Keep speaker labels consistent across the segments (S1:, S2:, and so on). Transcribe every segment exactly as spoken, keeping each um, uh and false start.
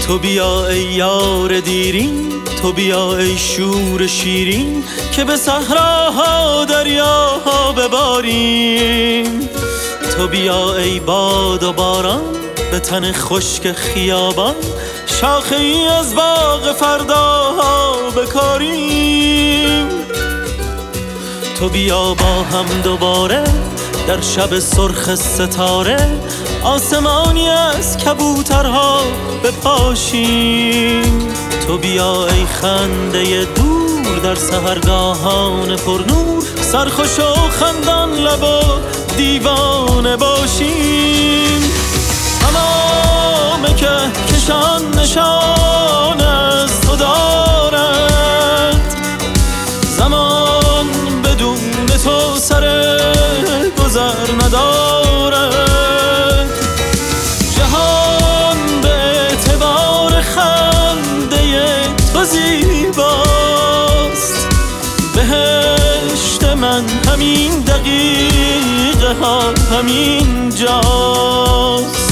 S1: تو بیا ای یار دیرین، تو بیا ای شور شیرین، که به صحراها دریاها بباریم. تو بیا ای باد و باران، به تن خشک خیابان، شاخه ای از باغ فرداها بکاریم. تو بیا با هم دوباره در شب سرخ ستاره، آسمانی از کبوترها بپاشیم. تو بیا ای خنده دور در سحرگاهان پرنور، سرخوش و خندان لب و دیوانه باشیم. تمام که کشان نشان از تو دارد، زمان بدون تو سر گذر ندارد. جهان به اعتبار خنده تو زیباست، بهشت من همین دقیقه ها همین جاست.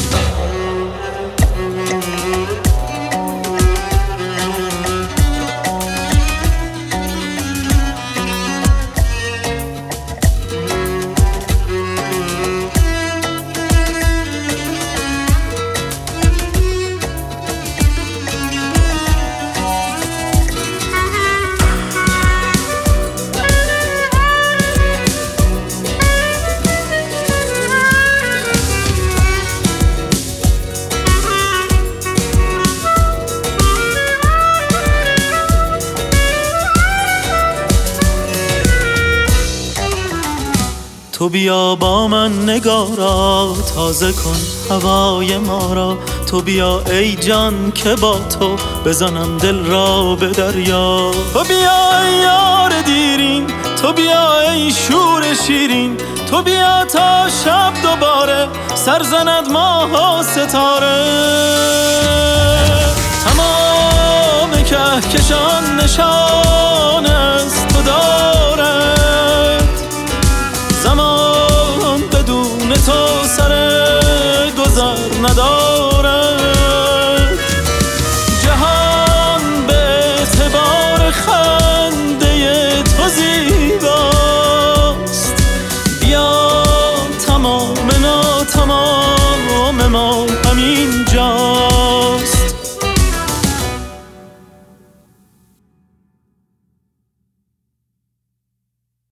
S1: تو بیا با من نگارا، تازه کن هوای ما را. تو بیا ای جان که با تو بزنم دل را به دریا. تو بیا ای یار دیرین، تو بیا ای شور شیرین، تو بیا تا شب دوباره سر زند ماه و ستاره. تمام کهکشان نشان از تو دارد،